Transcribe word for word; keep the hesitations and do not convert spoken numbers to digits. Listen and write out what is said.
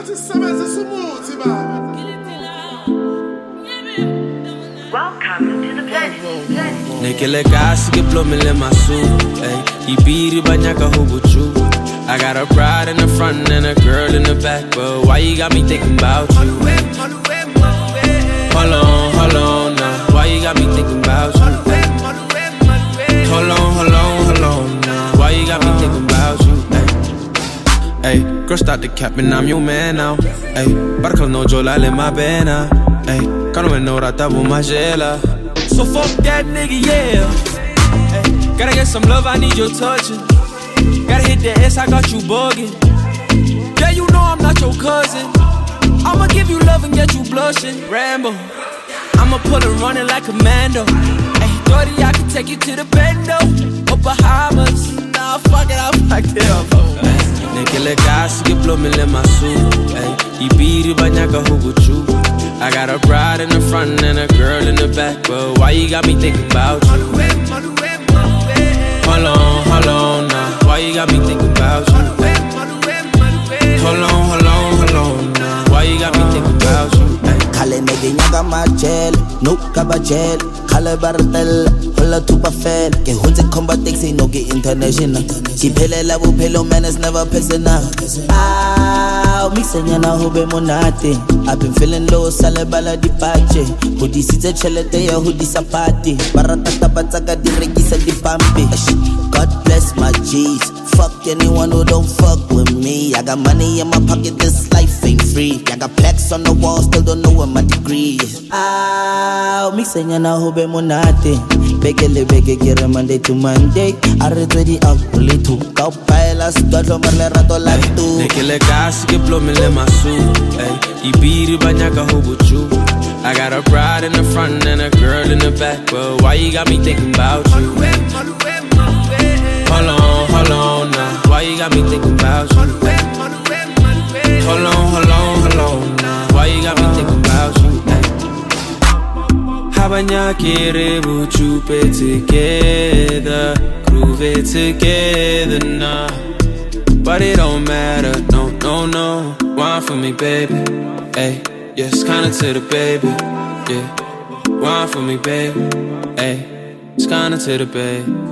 Welcome to the planet. Neke le gas ke blomme le masu, ey. Ibiri banyaka hubuchu. I got a bride in the front and a girl in the back, but why you got me thinking about you? Hold on, hold on now. Why you got me thinking about you? Hold on, hold on, hold on now. Why you got me thinking about you? Hey, girl, stop the capping, I'm your man now. Hey, barco no jola le ma pena. Hey, cano me no rata bu magela. So fuck that nigga, yeah. Hey, gotta get some love, I need your touching. Gotta hit the ass, I got you bugging. Yeah, you know I'm not your cousin. I'ma give you love and get you blushing. Rambo, I'ma pull her running like a Commando. Hey, thirty, I can take you to the bendo or Bahamas. Nah, fuck it, I'll fuck it up. Neke le gas ke blomme le masu, ey. Ibiri banyaka hubuchu. I got a bride in the front and a girl in the back, but why you got me thinking about you? Hold on, hold on now. Why you got me thinking about you? Hold on, hold on, hold on now. Why you got me thinking about you? Kale nege nyaga machel, no kabachel, kale bartel, hola tupa fel. Ke hunze combat taxi no get international. Kipele la bupelo man is never personal. Ah, mixenya na hobe monate. I've been feeling low, sale bala di pache. Hudi site chelete ya hudi sapati. Baratata bataka di regisa di pampi. God bless my G's. Fuck anyone who don't fuck with me. I got money in my pocket, this life ain't free. I got plaques on the wall, still don't know what my degree is. Ah, mixenya na hobe monate. Begele bege kira Monday to Monday. Arre ready up, really to go pailas. Dodo marle rato like tu. Neke le gas ke blomme le masu, ey. Ibiri banyaka hubuchu. I got a bride in the front and a girl in the back, but why you got me thinking about you? Hold on, hold on now. Why you got me thinking about you? Hold on, hold on, hold on now. Why you got me thinking about you? Habanya kere buchu pe together, groove it together now. But it don't matter, no, no, no. Wine for me, baby. Ay, yes, kinda to the baby. Yeah, wine for me, baby. Ay, it's kinda to the baby.